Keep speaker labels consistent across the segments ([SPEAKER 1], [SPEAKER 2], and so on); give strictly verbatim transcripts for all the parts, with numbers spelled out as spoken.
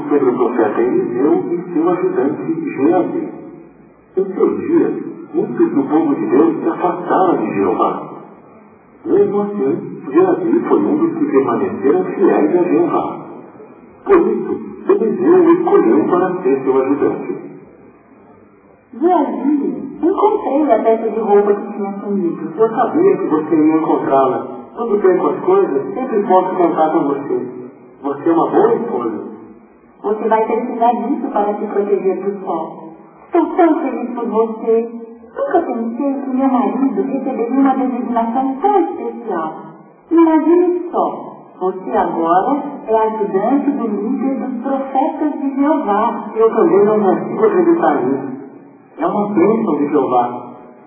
[SPEAKER 1] sobre o profeta Eliseu e seu ajudante Geazi. Em seus dias, muitos do povo de Deus se afastaram de Jeová. Mesmo assim, Geazi foi um dos que permaneceram fiéis a Jeová. Por isso, Eliseu o escolheu para ser seu ajudante.
[SPEAKER 2] Geazi, encontrei a peça de roupa que tinha sumido.
[SPEAKER 1] Eu sabia que você ia encontrá-la. Quando bem com as coisas, sempre posso contar com você. Você é uma boa esposa.
[SPEAKER 2] Você vai precisar disso para se proteger do sol. Estou tão feliz por você. Nunca pensei que meu marido receberia uma designação tão especial. Imagine só. Você agora é ajudante do líder dos profetas de Jeová.
[SPEAKER 1] Eu também não consigo acreditar nisso. É uma bênção de Jeová.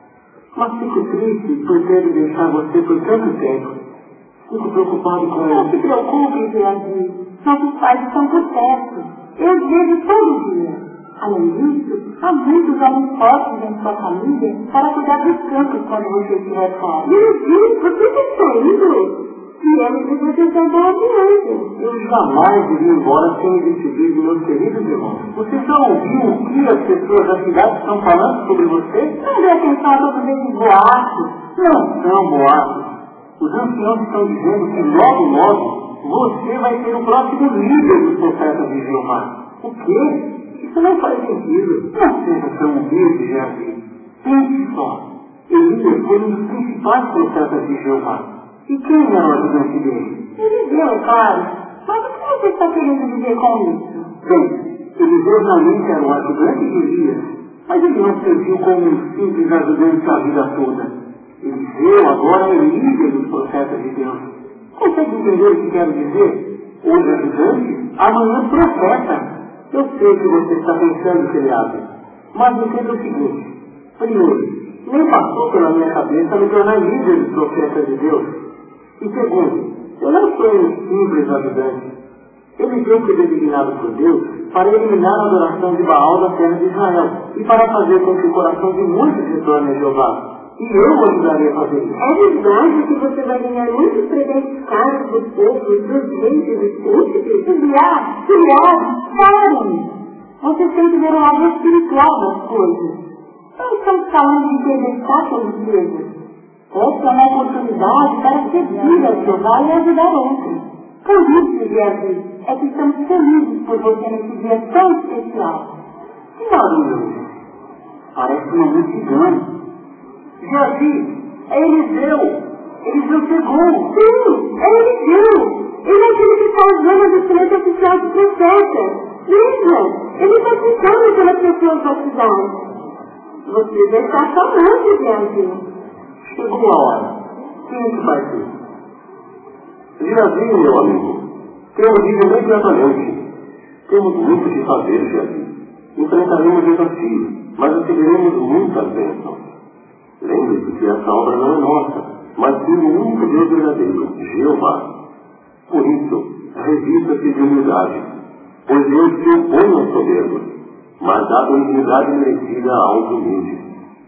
[SPEAKER 1] Mas fico triste por ter de deixar você por tanto tempo. Fico preocupado com
[SPEAKER 2] Não se preocupe, Geazi. Nossos pais estão por perto. Eu os vejo todo dia. Além disso, há muitos homens fortes em sua família para cuidar dos campos quando você estiver fora.
[SPEAKER 3] Meu Deus, você está indo? Viemos representar boa criança.
[SPEAKER 1] Eu jamais iria embora sem me despedir de meus queridos irmãos. Você já ouviu o que as pessoas da cidade estão falando sobre você?
[SPEAKER 2] Não dê atenção a todos esses boatos.
[SPEAKER 1] Não são boatos. Os anciãos estão dizendo que logo, logo, você vai ser o próximo líder dos profetas de Jeová. O quê? Isso não faz sentido. Não seja tão humilde, Geazi. Pense só. Elias foi um dos principais profetas de Jeová. E quem era o ajudante dele?
[SPEAKER 2] Eliseu, é claro. Mas o que você está querendo dizer com isso?
[SPEAKER 1] Bem, Eliseu realmente era o ajudante de Elias, mas ele não serviu como um simples ajudante a vida toda. Eliseu agora é líder dos profetas de Deus. Consegue entender o que quero dizer? Hoje ajudante, amanhã profeta. Eu sei que você está pensando, feriado, mas entenda o seguinte. Primeiro, nem passou pela minha cabeça me tornar líder dos profetas de Deus. E segundo, eu não sou um simples ajudante. Eliseu foi designado por Deus para eliminar a adoração de Baal da terra de Israel e para fazer com que o coração de muitos retorne a Jeová. E eu o ajudarei a fazer isso.
[SPEAKER 3] É verdade que você vai ganhar muitos presentes caros do povo, dos reis e dos príncipes?
[SPEAKER 2] Criar, criar, parem! Vocês têm que ver o lado espiritual das coisas. Não estamos falando de perder pelos dedos. Essa é uma oportunidade para servir a Jeová e ajudar outros. Por isso, Geazi, é que estamos felizes por você nesse dia tão especial.
[SPEAKER 1] Que barulho! Parece uma multidão. Geazi, é Eliseu! Eliseu chegou!
[SPEAKER 3] Sim, é Eliseu! Ele é aquele que está usando a vestimenta oficial de profeta. Veja, ele está ficando pelas pessoas da cidade. Você vai estar falando, Geazi.
[SPEAKER 1] Chegou a hora. Quem é que vai ser? Geazi, meu amigo, temos ido imediatamente. Temos muito que fazer, Geazi. Enfrentaremos desafios, mas receberemos muitas bênçãos. Lembre-se que essa obra não é nossa, mas sim do único Deus verdadeiro, Jeová. Por isso, revista-se de humildade, pois Deus se opõe aos soberbos, mas dá a dignidade merecida aos humildes.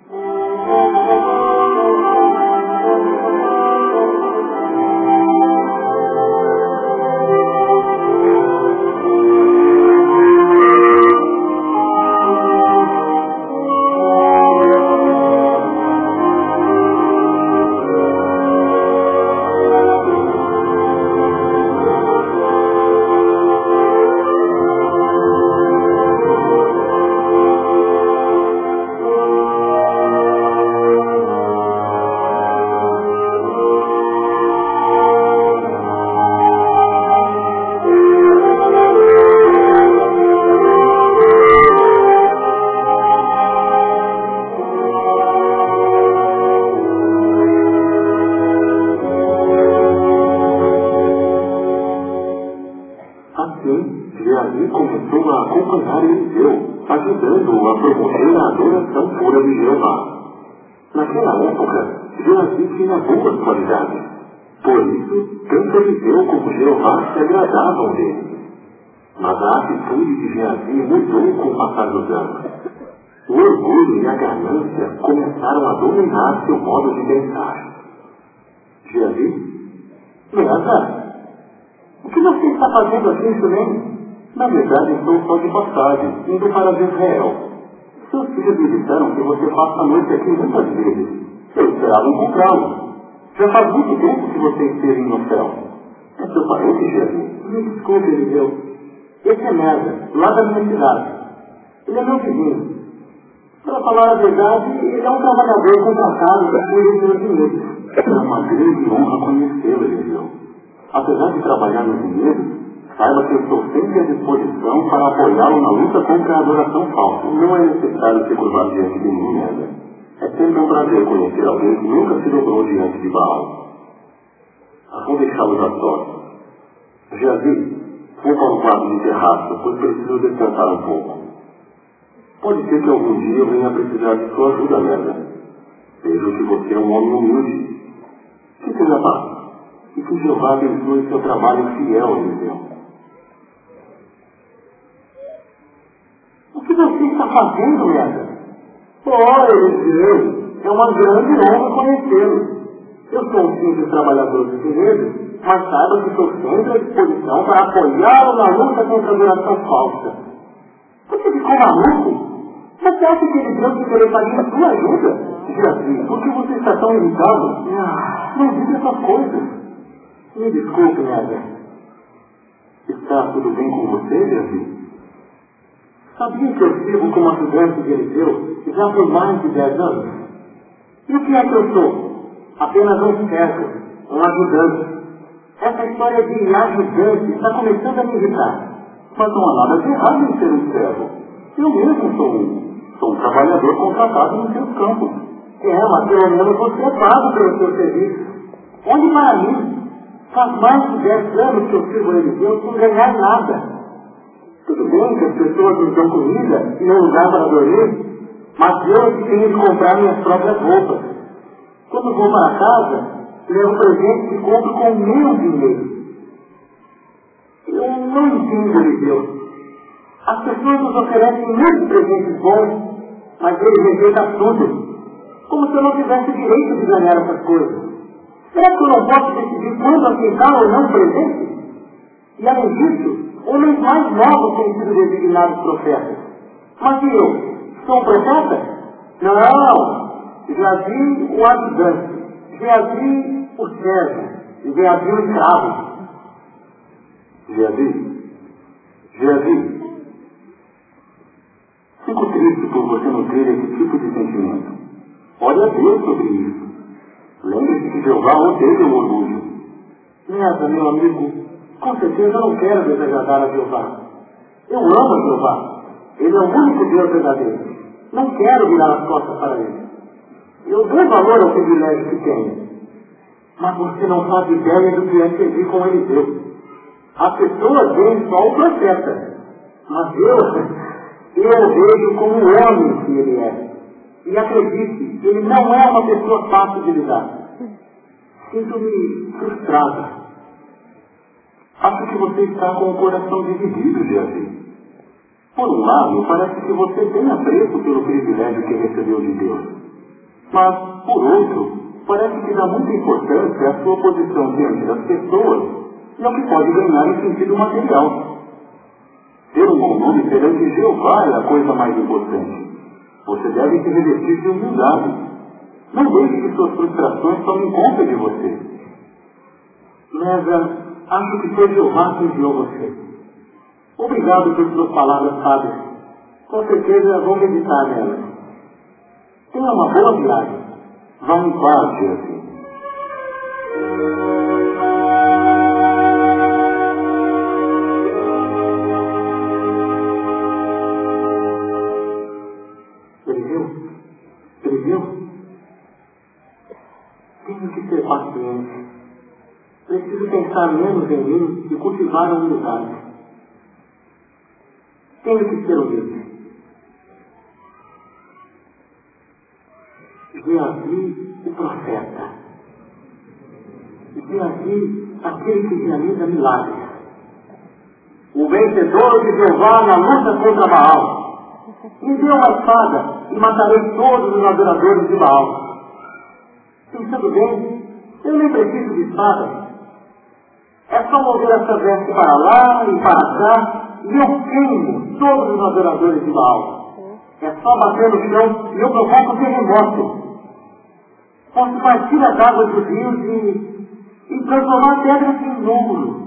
[SPEAKER 1] Geazi começou a acompanhar Eliseu, ajudando-o a promover a adoração pura de Jeová. Naquela época, Geazi tinha boas qualidades. Por isso, tanto Eliseu como Jeová se agradavam dele. Mas a atitude de Geazi mudou com o passar dos anos. O orgulho e a ganância começaram a dominar seu modo de pensar. Geazi? Geazi? O que você está fazendo aqui, Sulene? Na verdade, estou só de passagem, indo para Israel. Seus filhos me disseram que você passa a noite aqui muitas vezes. Eu esperava encontrá-lo. Já faz muito tempo que você esteve no céu. É seu parente, Jesus? Me desculpe, Eliseu. Esse é Merda, lá da minha cidade. Ele é meu vizinho. Para falar a verdade, ele é um trabalhador contratado por Eliseu Vinhedo. É uma grande honra conhecê-lo, Eliseu. Apesar de trabalhar no vinhedo, saiba que eu estou sempre à disposição para apoiá-lo na luta contra a adoração falsa. Não é necessário se curvar diante de mim, Merda. É sempre um prazer conhecer alguém que nunca se dobrou diante de Baal. Vou deixá-los a sós. Geazi, vou para o quarto de terraço, pois preciso descansar um pouco. Pode ser que algum dia eu venha precisar de sua ajuda, Merda. Vejo que você é um homem humilde. Que seja paz. E que Jeová abençoe seu trabalho fiel, Eliseu. O que você está fazendo, Merda? Oh, Eliseu, é uma grande honra conhecê-lo. Eu sou um simples trabalhador de vinhedo, mas saiba que estou sempre à disposição para apoiá-lo na luta contra a adoração falsa. Você ficou maluco? Você acha que Eliseu se interessaria em sua ajuda? Geazi, por que você está tão irritado? Ah, não diga essas coisas. Me desculpe, Merda. Está tudo bem com você, Geazi? Sabia que eu sirvo como ajudante de Eliseu já por mais de dez anos? E o que é que eu sou? Apenas um servo, um ajudante. Essa história de ajudante está começando a me irritar. Mas não há nada de errado em ser um servo. Eu mesmo sou um, sou um trabalhador contratado nos seus campos. É, mas pelo menos você é pago pelo seu serviço. Onde para mim? Faz mais de dez anos que eu sirvo a Eliseu sem ganhar nada. Tudo bem que as pessoas me dão comida e um lugar para dormir, mas eu que tenho de comprar minhas próprias roupas. Quando vou para casa, levo presentes e compro com o meu dinheiro. Eu não entendo, Eliseu. As pessoas nos oferecem muitos presentes bons, mas eles rejeitam tudo, como se eu não tivesse o direito de ganhar essas coisas. Será que eu não posso decidir quando aceitar ou não o presente? E além disso, homens mais novos têm sido designados profetas. Mas e eu? Sou um profeta? Não! Geazi o ajudante, Geazi o servo, e Geazi o escravo. Geazi, Geazi, fico triste por você não ter esse tipo de sentimento. Olha a Deus sobre isso. Lembre-se que Jeová odeia o orgulho. Nessa, meu amigo, com certeza eu não quero desagradar a Jeová. Eu amo a Jeová. Ele é o único Deus verdadeiro. Não quero virar as costas para ele. Eu dou valor ao privilégio que tenho. Mas você não faz ideia do que é servir com Eliseu. As pessoas veem só o profeta. Mas eu, eu vejo como o homem que ele é. E acredite, ele não é uma pessoa fácil de lidar. Sinto-me frustrado. Acho que você está com o coração dividido, Geazi. Por um lado, parece que você tem apreço pelo privilégio que recebeu de Deus. Mas, por outro, parece que dá muita importância à sua posição diante das pessoas e ao que pode ganhar em sentido material. Ter um bom nome perante Jeová é a coisa mais importante. Você deve se revestir de humildade. Não deixe que suas frustrações tomem conta de você. Mas acho que foi Jeová que enviou você. Obrigado por suas palavras sábias. Com certeza vou meditar nelas. Tenha uma boa viagem. Vá em paz, Geazi. Eliseu? Eliseu? Tenho que ser paciente. Preciso pensar menos em mim e cultivar a humildade. Tenho que ser humilde. Geazi, o profeta. Geazi, aquele que realiza milagres. O vencedor de Jeová na luta contra Baal. Me dê uma espada e matarei todos os adoradores de Baal. Pensando bem, eu nem preciso de espada. É só mover essa veste para lá e para cá e eu queimo todos os adoradores de Baal. É só bater no chão e eu provoco um terremoto. Posso partir as águas dos rios e, e transformar pedras em ouro.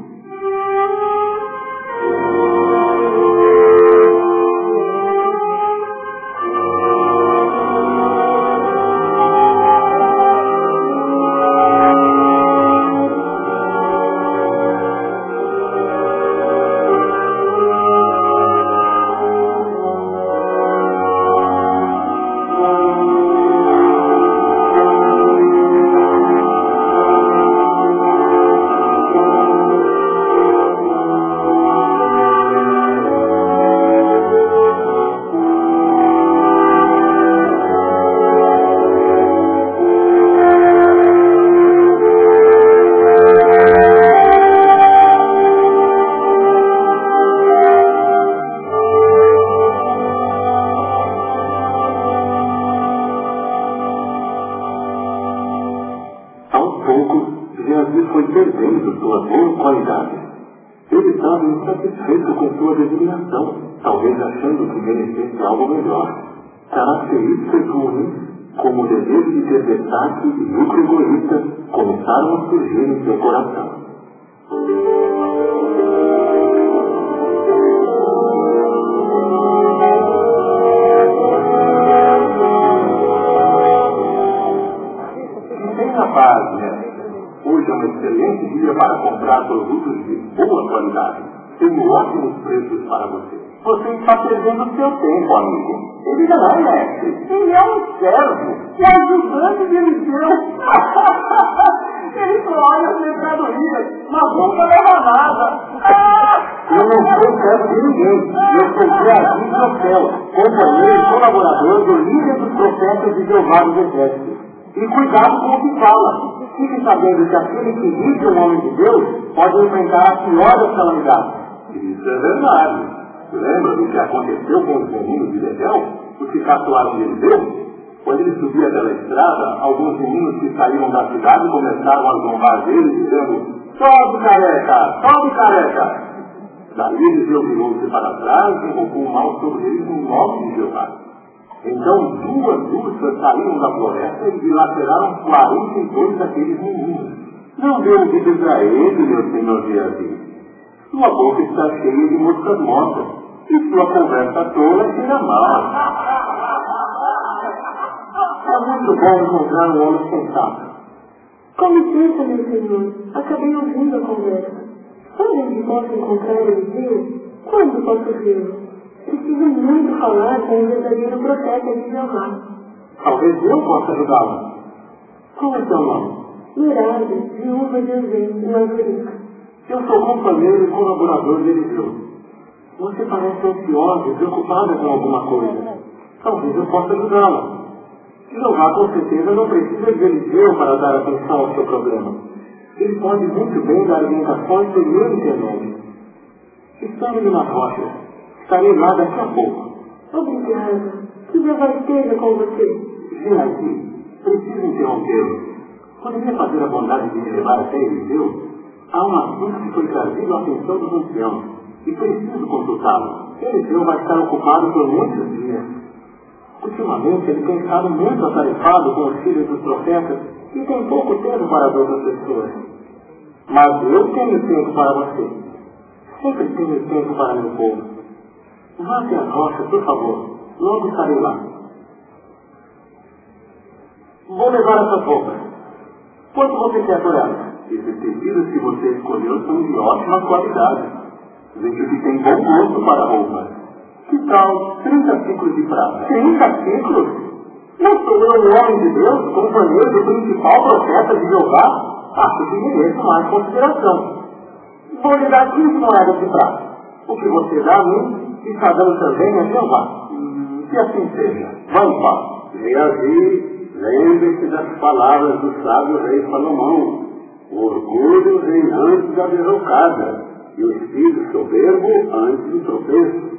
[SPEAKER 1] Insatisfeito com sua designação, talvez achando que merecesse algo melhor. Características ruins, como o desejo de ter destaque e lucro egoísta, começaram a surgir em seu coração. Tenha paz, né? Hoje é um excelente dia para comprar produtos de boa qualidade. Tenho ótimos preços para você. Você está perdendo seu tempo, amigo. Ele não é mestre. Ele é um servo. O ajudante de Eliseu. Ele só olha as mercadorias, mas nunca leva nada. Eu não sou servo de ninguém. Eu sou Geazi Troféu, companheiro e colaborador do líder dos profetas de Jeová dos Exércitos. E cuidado com o que fala. Fique sabendo que aquele que vive o nome de Deus pode enfrentar a pior das calamidades. Isso é verdade. Lembra do que aconteceu com os meninos de Betel? Os que caçoaram de Eliseu? Quando ele subia pela estrada, alguns meninos que saíram da cidade começaram a zombar dele, dizendo: sobe careca, sobe careca. Daí Eliseu virou-se para trás e invocou mal sobre eles no nome de Jeová. Então duas ursas saíram da floresta e dilaceraram quarenta e dois daqueles meninos. Não dê ouvidos a ele, meu senhor Geazi. Sua boca está cheia de moscas mortas e sua conversa tola tira mal. É muito bom encontrar um homem sensato.
[SPEAKER 3] Com licença, meu senhor. Acabei ouvindo a conversa. Onde posso encontrar Eliseu? Quando posso vê-lo? Preciso muito falar com o verdadeiro profeta de Jeová.
[SPEAKER 1] Talvez eu possa ajudá-lo. Qual é seu nome?
[SPEAKER 3] Mirada, viúva de Eusê, uma rica.
[SPEAKER 1] Eu sou companheiro e colaborador de Eliseu. Você parece ansiosa e preocupada com alguma coisa. Talvez eu possa ajudá-la. Jeová com certeza não precisa de Eliseu para dar atenção ao seu problema. Ele pode muito bem dar orientações por meu intermédio. Espere-me na rocha. Estarei lá daqui a pouco.
[SPEAKER 3] Obrigada. Que Jeová esteja com você.
[SPEAKER 1] Geazi, preciso interrompê-lo. Poderia fazer a bondade de me levar até Eliseu? Há um assunto que foi trazido à atenção dos anciãos e preciso consultá-lo. Eliseu vai estar ocupado por muitos dias. Ultimamente ele tem estado muito atarefado com os filhos dos profetas e tem pouco tempo para as outras pessoas. Mas eu tenho tempo para você. Sempre tenho tempo para meu povo. Vá até a rocha, por favor. Logo estarei lá. Vou levar essas roupas. Quanto você quer por elas? Esses tecidos que você escolheu são de ótima qualidade. Vejo que tem bom gosto para a roupa. Que tal trinta ciclos de prata? trinta ciclos? Não sou eu um homem de Deus, companheiro do principal profeta de Jeová? Acho que mereço mais consideração. Vou lhe dar quinze moedas de prata. O que você dá a mim, está dando também a Jeová. Hum, que assim seja. Vamos lá. Geazi, lembre-se das palavras do sábio rei Salomão. O orgulho vem antes da derrocada, e o espírito soberbo antes do tropeço.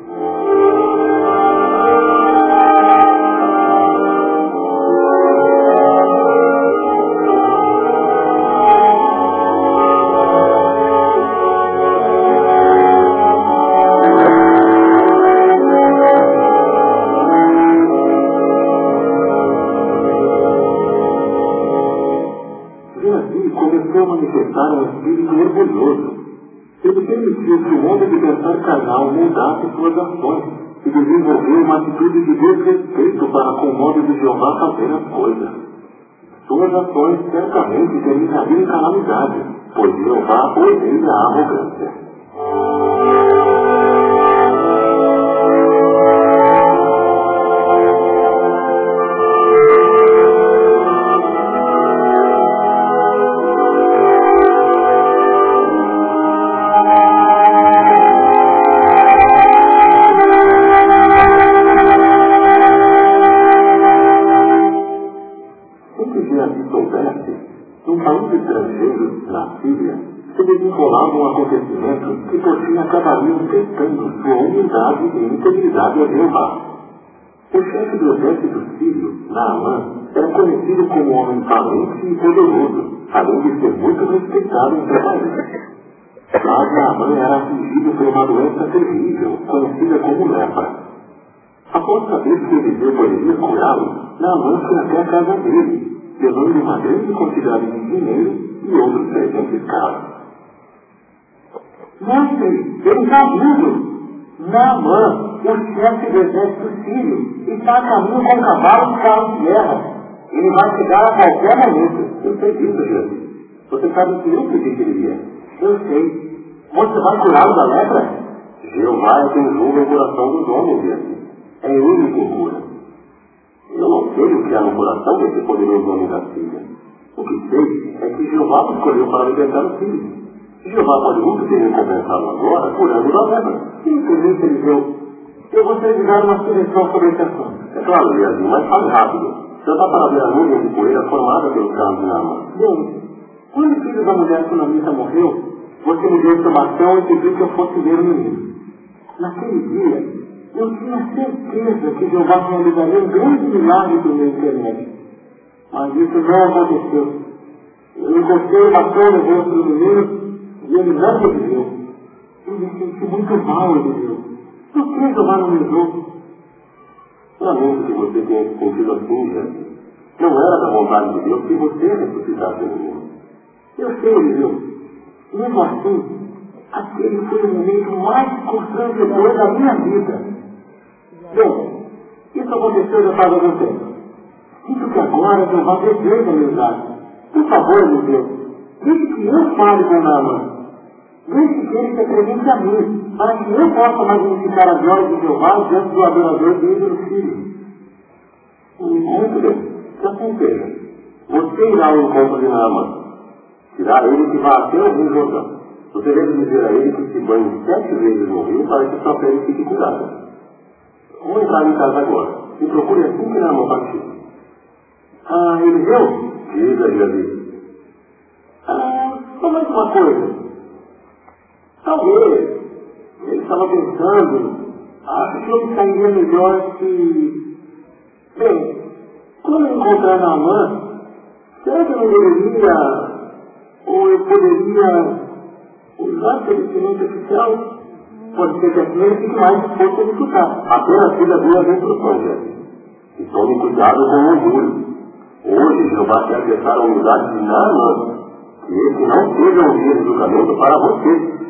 [SPEAKER 1] resolveu manifestar um espírito orgulhoso. Ele permitiu que o homem de pensar carnal moldasse suas ações e desenvolveu uma atitude de desrespeito para com o modo de Jeová fazer as coisas. Suas ações certamente terminariam em calamidade, pois Jeová odeia a arrogância. Num país estrangeiro, na Síria, se desenrolava um acontecimento que por fim acabariam testando sua humildade e integridade a Jeová. O chefe do exército sírio, Naamã, era conhecido como um homem valente e poderoso, além de ser muito respeitado em seu país. Mas Naamã era afligido por uma doença terrível, conhecida como lepra. Após saber que Eliseu poderia curá-lo, Naamã foi até a casa dele, levando uma grande quantidade de dinheiro e outros presentes caros.
[SPEAKER 2] Mestre, ele está vindo! Naamã, o chefe do exército sírio, está a caminho com cavalos e carros de guerra. Ele vai chegar a qualquer momento.
[SPEAKER 1] Eu sei disso, Jesus. Você sabe que eu pedi que ele ia.
[SPEAKER 2] Eu sei. Você vai curá-lo da lepra?
[SPEAKER 1] Jeová é quem julga o coração dos homens, Jesus. É ele quem cura. Eu não sei o que há no coração desse poderoso homem da Síria. O que sei é que Jeová o escolheu para libertar o filho. Jeová pode muito ter recompensado agora, curando da lepra.
[SPEAKER 2] Sim, por isso, Eliseu. Eu gostaria de dar uma sugestão sobre esse assunto.
[SPEAKER 1] É claro, Eliasim, mas fale rápido. Já dá para ver a nuvem de poeira formada pelo carro de Naamã.
[SPEAKER 2] Bem, quando o filho da mulher sunamita morreu, você me deu informação e pediu que eu fosse ver o menino. Naquele dia, eu tinha certeza que Jeová realizaria um grande milagre do meu internet. Mas isso não aconteceu. Eu encostei a mão no rosto do menino e ele não me viveu. Eu me senti muito mal, Eliseu. Por que Jeová não me usou?
[SPEAKER 1] Lamento que você tenha se sentido assim, gente. Não era da vontade de Deus que você ressuscitasse o menino.
[SPEAKER 2] Eu sei, Eliseu. Mesmo assim, aquele foi o momento mais constrangedor da minha vida. Bem, isso aconteceu já faz algum tempo. Sinto que agora Jeová deseja me usar. Por favor, Eliseu, deixe que eu fale com Naamã. Deixe que ele se apresente a mim, para que eu possa magnificar as glórias de Jeová diante do adorador dele e do filho.
[SPEAKER 1] Muito bem, já pensei. Você irá ao encontro de Naamã. Será ele que vá até o Rio Jordão. Você deve dizer a ele que se banhe sete vezes no rio para que sua pele fique curada. Vou entrar em casa agora. E procure assim que Naamã partir.
[SPEAKER 2] Ah, Eliseu?
[SPEAKER 1] Diga, Davi.
[SPEAKER 2] Ah, só mais uma coisa. Talvez, ele estava pensando, acho que eu sairia melhor se... Bem, quando eu encontrar Naamã, será que eu não deveria, ou eu poderia usar esse vestimento oficial? Pode ser que assim ele fique mais disposto a disputar.
[SPEAKER 1] Apenas siga duas instruções, Davi. E tome cuidado com o orgulho. Hoje Jeová quer testar a humildade de Naamã. Que esse não seja um dia de julgamento para você.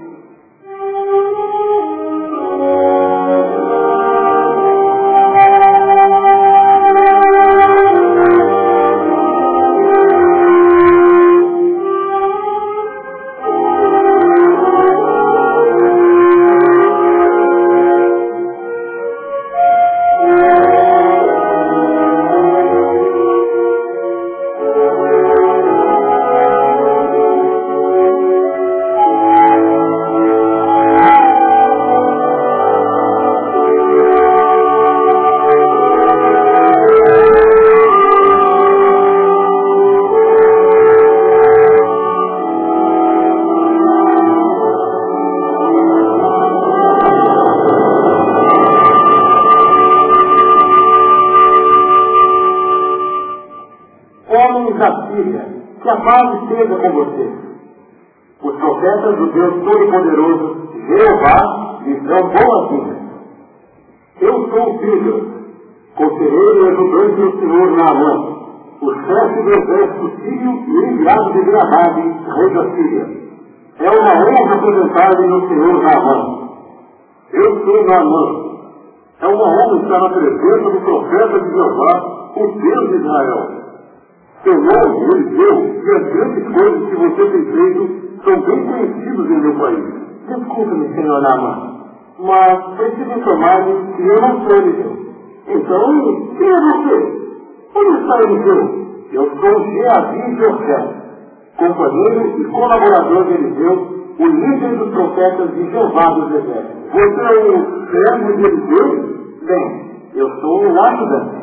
[SPEAKER 2] Que a paz esteja com você. Os profetas do Deus Todo-Poderoso, Jeová, lhes dão boas-vindas. Eu sou o filho, conselheiro e ajudante do Senhor Naamã.
[SPEAKER 1] o chefe do exército sírio e enviado de Granade, rei da Síria. É uma honra apresentar-lhe no Senhor Naamã. Eu sou Naamã. É uma honra estar na presença do profeta de Jeová, o Deus de Israel. Senhor, Eliseu, que as grandes coisas que você tem feito são bem conhecidos em meu país. Desculpe-me, Senhor Naamã, mas preciso informar-lhe que eu não sou Eliseu. Então, quem é você? Onde está Eliseu? Eu sou Geazi de Ofé, companheiro e colaborador de Eliseu, o líder dos profetas de Jeová dos exércitos. Você é o servo de Eliseu? Bem, eu sou o ajudante.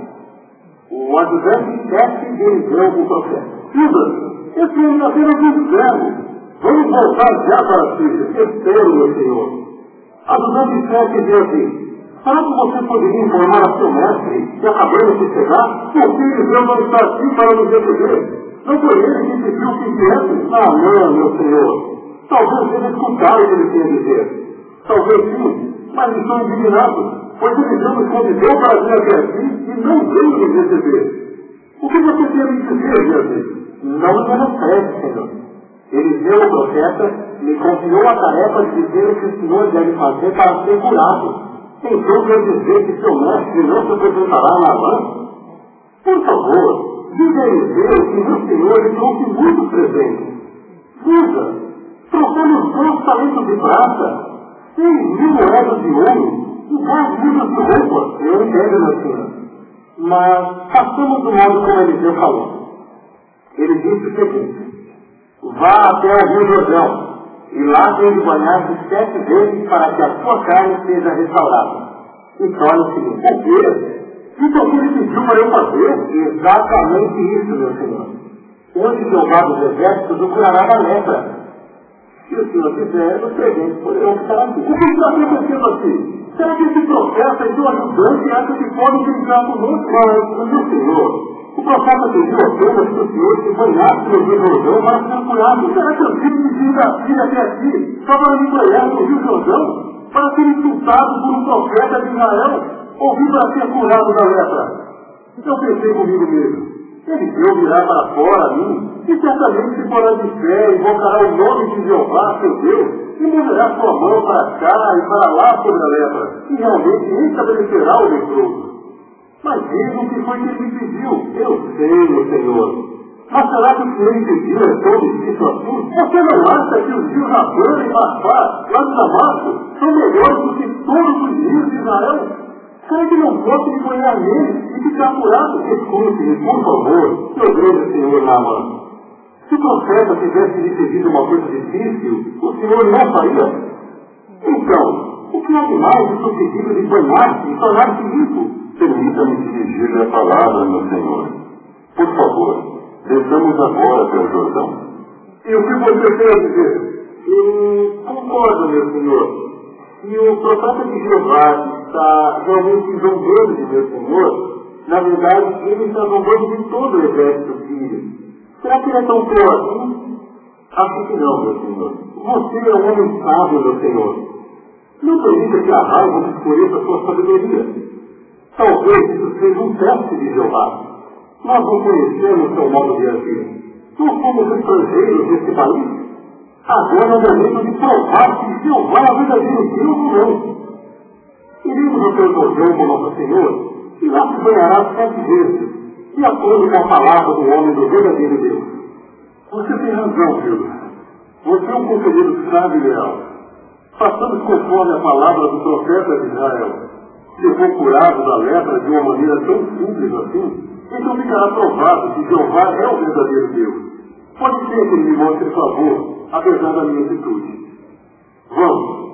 [SPEAKER 1] O ajudante-chefe de Eliseu, o profeta. Filha, esse homem é apenas um servo. Vamos voltar já para a Síria. Espero, meu senhor. Ajudante-chefe de Eliseu. Será que você poderia informar a seu mestre que acabamos de chegar? Porque Eliseu não está aqui para nos defender. Não foi ele que pediu que viesse? Ah, não, meu senhor. Talvez seja escutar o que ele tem a dizer. Talvez sim, mas estou indignado, pois Eliseu nos convidou para vir até aqui e não veio nos receber. O que você tem a me dizer, Geazi? Não me menospreze, Senhor. Eliseu, o profeta, me confiou a tarefa de dizer o que o Senhor deve fazer para ser curado. Então quer dizer que seu mestre não se apresentará na Naamã? Por favor, diga a Eliseu que meu Senhor lhe trouxe muitos presentes. Veja, trocamos dois talentos de prata, seis mil moedas de ouro e dez livros de roupa. Eu entendo, meu senhor. Mas passamos do modo como Eliseu falou. Ele disse o seguinte: vá até o Rio Jordão e lá tem de banhar-se sete vezes para que a sua carne seja restaurada. E torne-se limpo. O quê? Isso é o que ele pediu para eu fazer? Exatamente isso, meu senhor. Hoje Jeová dos exércitos o curará da lepra. Se o senhor quiser, os presentes poderão ficar aqui. O que está acontecendo aqui? Será que esse profeta e seu ajudante acham que podem brincar conosco? Mas, meu senhor, o profeta pediu apenas que o senhor se banhasse no Rio Jordão para ser curado. Será que eu tive que vir daqui até aqui só para me banhar no Rio Jordão? Para ser insultado por um profeta de Israel? Ou vir para ser curado da lepra? Eu pensei comigo mesmo. Eliseu virá para fora a mim, e certamente se porá de pé, invocará o nome de Jeová, seu Deus, e moverá sua mão para cá e para lá sobre a lepra, e realmente estabelecerá o leproso. Mas diga o que foi que ele me pediu. Eu sei, meu Senhor. Mas será que o que ele pediu é tão difícil assim? Você não acha que os rios Abana e Mafá, lá de Damasco, são melhores do que todos os rios de Israel? Será que não posso me banhar nele e ficar curado? Escute-me, por favor, meu grande senhor Naamã. Se o profeta tivesse lhe pedido uma coisa difícil, o senhor não faria? Então, o que há de mais do que o pedido de banhar-se e tornar-se limpo?
[SPEAKER 4] Permita-me dirigir-lhe a palavra, meu senhor. Por favor, desçamos agora até o Jordão.
[SPEAKER 1] E o que você tem a dizer? Eu concordo, meu senhor. Se o profeta de Jeová está realmente zombando de meu senhor, na verdade, ele está zombando de todo o exército sírio. Será que ele é tão cruel assim? Acho que não, meu senhor. Você é um homem sábio, meu senhor. Não permita que a raiva escureça sua sabedoria. Talvez isso seja um teste de Jeová. Nós não conhecemos seu modo de agir. Nós somos estrangeiros desse país. Agora é o momento de provar se Jeová é verdadeiro Deus ou não. Iremos até o Jordão com Nosso Senhor, e lá se banhará sete vezes, de acordo com a palavra do homem do verdadeiro Deus. Você tem razão, filho. Você é um conselheiro sábio e leal. Façamos conforme a palavra do profeta de Israel. Se eu for curado da lepra de uma maneira tão simples assim, então ficará provado que Jeová é o verdadeiro Deus. Pode ser que ele me mostre favor, apesar da minha atitude. Vamos.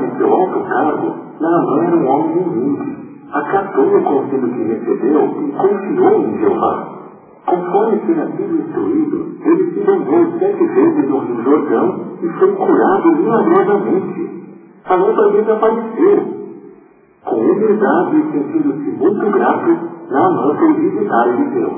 [SPEAKER 4] de seu alto cargo, Naamã era um homem humilde. Acatou o conselho que recebeu e confiou em Jeová. Conforme tinha sido instruído, ele se banhou sete vezes no Rio Jordão e foi curado milagrosamente. A lepra desapareceu. Com humildade e sentindo-se muito grato, Naamã foi visitar Eliseu.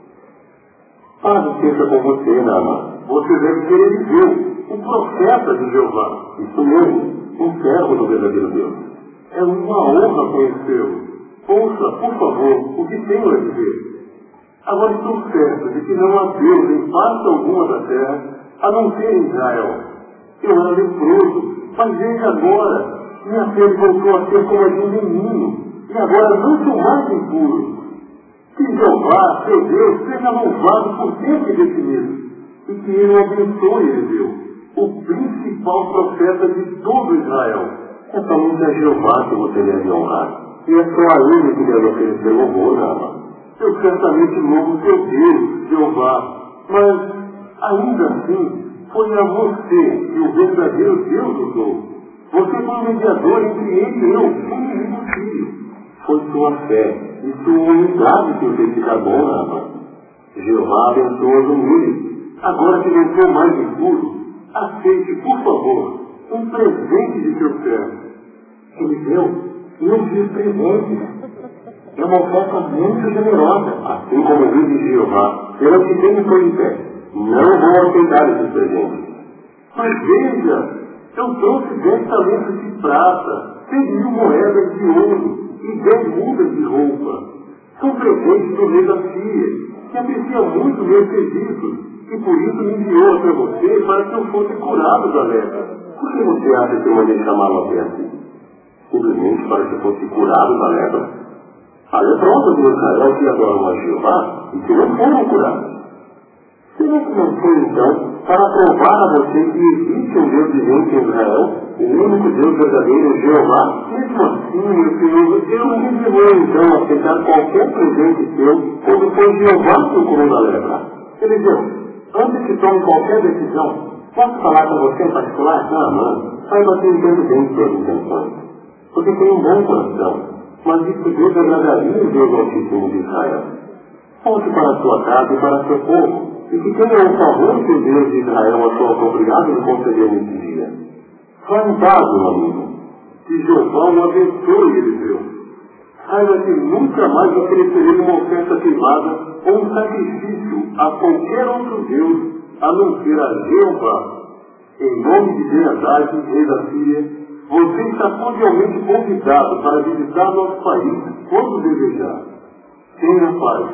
[SPEAKER 4] Paz seja com você, Naamã. Você deve ser Eliseu, o profeta de Jeová. Isso mesmo, um servo do verdadeiro Deus. É uma honra conhecê-lo. Ouça, por favor, o que tenho a dizer. Agora estou certo de que não há Deus em parte alguma da terra, a não ser em Israel. Eu era leproso, mas veja agora, minha pele voltou a ser como a de um menino, e agora não sou mais impuro. Que Jeová, seu Deus, seja louvado por sempre definido, e que ele o abençoe, Eliseu, o principal profeta de todo Israel. É somente a Jeová que você deve honrar, e é só a ele que deve oferecer louvor, Naamã. Eu certamente louvo seu Deus, Jeová, mas ainda assim foi a você que o verdadeiro Deus usou. Você foi o mediador entre ele e eu, um único filho. Foi sua fé e sua humildade que o fez ficar bom, Naamã. Jeová abençoa os humildes. Agora que não sou mais impuro, aceite, por favor, um presente de seu servo. Eliseu, eu fiz presentes. É uma oferta muito generosa, assim como vive Jeová. Eu te tenho por em pé. Não vou aceitar esses presentes. Mas veja, eu trouxe dez talentos de prata, seis mil moedas de ouro e dez mudas de roupa. São presentes do rei da Síria, que aprecia muito meus serviços, e por isso me enviou até você para que eu fosse curado da lepra. Por que você acha que eu mandei chamá-lo até aqui? Simplesmente para que fosse curado da lepra? A leprosa de Israel que adoram a Jeová e que não foram curados. Será que não foi então para provar a você que existe um Deus vivente em Israel, o único Deus verdadeiro, Jeová? Mesmo assim, meu Senhor, eu não me vou então aceitar qualquer presente seu quando foi Jeová que o curou da lepra. Eliseu, antes que tome qualquer decisão, posso falar com você em particular? Não, não. Saiba que entendo bem suas intenções. Você tem um bom coração. Mas isso Deus agradaria o Deus Altíssimo de Israel. Volte para a sua casa e para seu povo, e que tenha o favor que o Deus de Israel achou apropriado em conceder nesse dia. Vá em paz, meu amigo. Que Jeová o abençoe, Eliseu. Saiba que nunca mais oferecerei uma oferta queimada ou um sacrifício a qualquer outro Deus, a não ser a Jeová. Em nome de Ben-Hadad, rei da Síria, você está cordialmente convidado para visitar nosso país quando desejar. Tenha paz.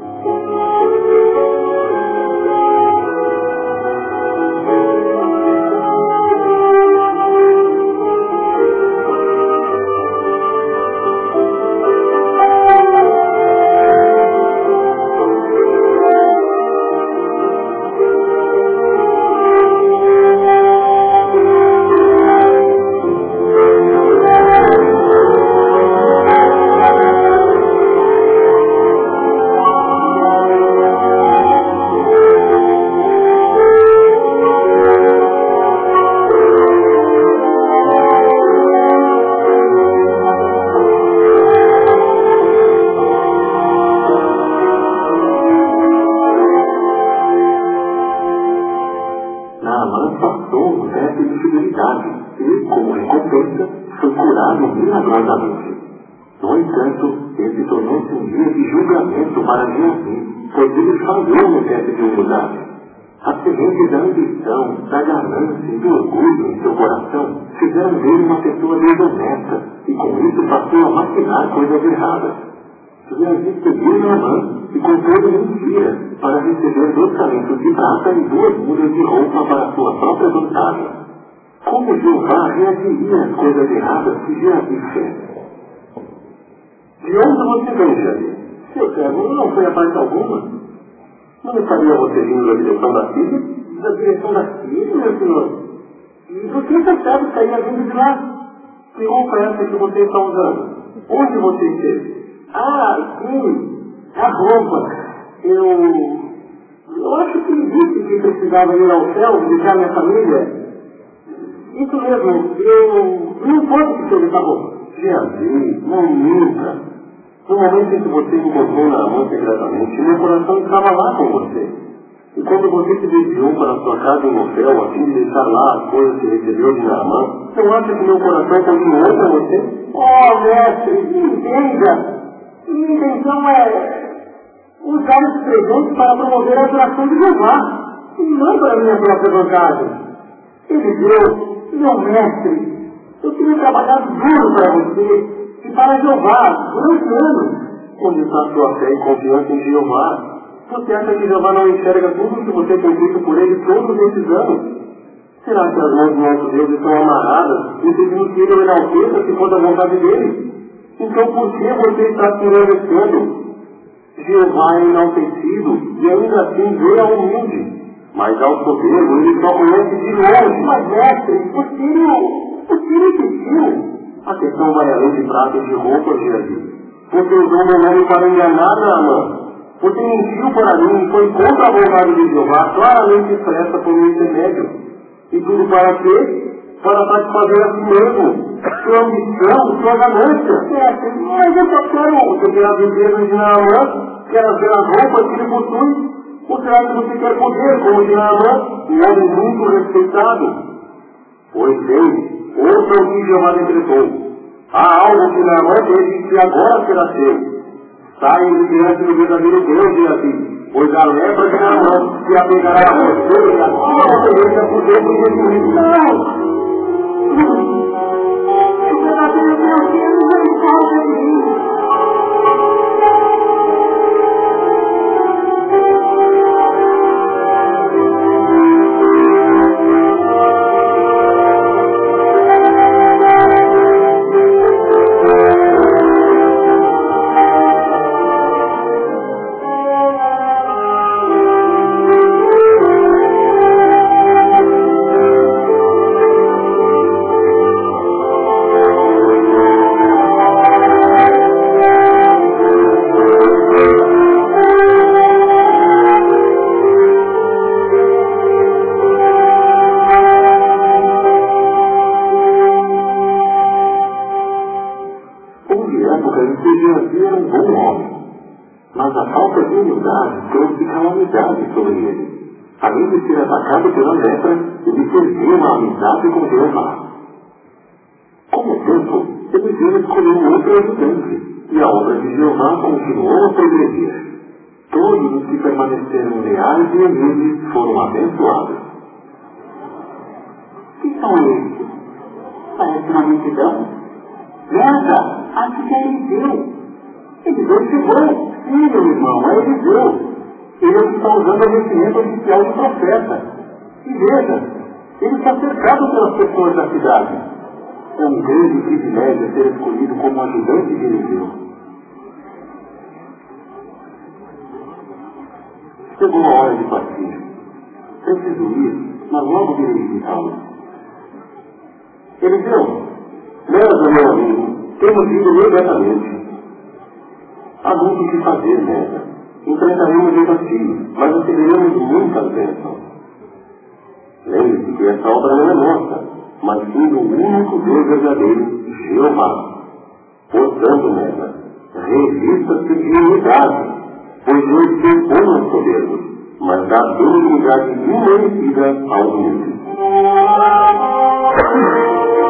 [SPEAKER 4] E, como recompensa, foi curado milagrosamente. No entanto, esse tornou-se um dia de julgamento para Geazi, pois ele falhou no teste de humildade. As sementes da ambição, da ganância e do orgulho em seu coração fizeram dele uma pessoa desonesta, e com isso passou a maquinar coisas erradas. Geazi seguiu Naamã e contou-lhe mentira para receber dois talentos de prata e duas mudas de roupa para sua própria vantagem. Como Jeová reagiria às coisas erradas que Geazi fez? De onde você vem, Geazi? Seu servo não foi a parte alguma. Não estaria você vindo da direção da Síria? Da direção da Síria, meu senhor? E você percebe que estaria vindo de lá? Que roupa é essa que você está usando? Onde você esteve? Ah, sim, a roupa. Eu... Eu acho que disse que precisava ir ao céu visitar minha família. Isso mesmo, eu,
[SPEAKER 1] Não importa que seja, tá bom.
[SPEAKER 4] Geazi, não minta. No momento em que você encontrou Naamã secretamente, meu coração estava lá com você. E quando você se desviou para a sua casa em hotel, a fim de deixar lá as coisas que recebeu de Naamã, não acha que meu coração continuou com você?
[SPEAKER 1] Oh, mestre, entenda. Minha intenção é usar esse presente para promover a adoração de Jeová, e não para minha própria vantagem. Eliseu, meu mestre, eu tinha trabalhado duro para você e para Jeová durante anos.
[SPEAKER 4] Onde está a sua fé e confiança em Jeová? Você acha que Jeová não enxerga tudo o que você tem feito por ele todos esses anos? Será que as mãos do nosso Deus estão amarradas, impedindo que ele o enalteça se for da vontade dele? Então por que você está se enaltecendo? Jeová é enaltecido e ainda assim vê ao humilde. Mas ao soberbo ele só conhece de longe.
[SPEAKER 1] Mas, mestre, o Sírio, o Sírio existiu.
[SPEAKER 4] A questão vai além de prata e de roupa, Geazi. Você usou meu nome para enganar Naamã. Você mentiu para mim e foi contra a vontade de Jeová, claramente expressa por um intermédio. E tudo para quê? Para satisfazer a si mesmo. Sua ambição, sua ganância.
[SPEAKER 1] Mestre, mas eu só quero...
[SPEAKER 4] Você quer as riquezas de Naamã? Quer ver as roupas que ele possui? Ou será que você quer poder, como de Naamã, um homem muito respeitado? Pois bem, ouça o que Jeová decretou. Há algo que Naamã teve que agora será seu. Saia de diante do verdadeiro Deus, Geazi, pois a lepra de Naamã se apegará a você e a sua oferenda por dentro de Jesus.
[SPEAKER 1] Não! O verdadeiro Deus tem misericórdia de mim.
[SPEAKER 4] Sobre ele. Além de ser atacado pela lepra, ele perdeu uma amizade com Jeová. Com o tempo, Eliseu escolheu um outro ajudante, e a obra de Jeová continuou a progredir. Todos os que permaneceram leais e humildes foram abençoados.
[SPEAKER 1] Que são eles? Parece uma multidão. Veja, acho que é Eliseu. Eliseu chegou.
[SPEAKER 4] Sim, meu irmão, é Eliseu. Ele é o que está usando a vestimenta oficial de profeta. E veja, ele está cercado pelas pessoas da cidade. É um grande privilégio ser escolhido como ajudante de Eliseu. Chegou a hora de partir. Preciso ir, mas logo virei visitá-lo. Eliseu, Nesa, meu amigo, temos ido imediatamente. Há muito o que fazer, Nesa. Enfrentaremos desafios, mas receberemos muitas bênçãos. Lembre-se que essa obra não é nossa, mas sim do único Deus verdadeiro, Jeová. Portanto, Nesa, revista-se de humildade, pois Deus tem bom aos soberbos, mas dá benignidade imerecida ao humilde.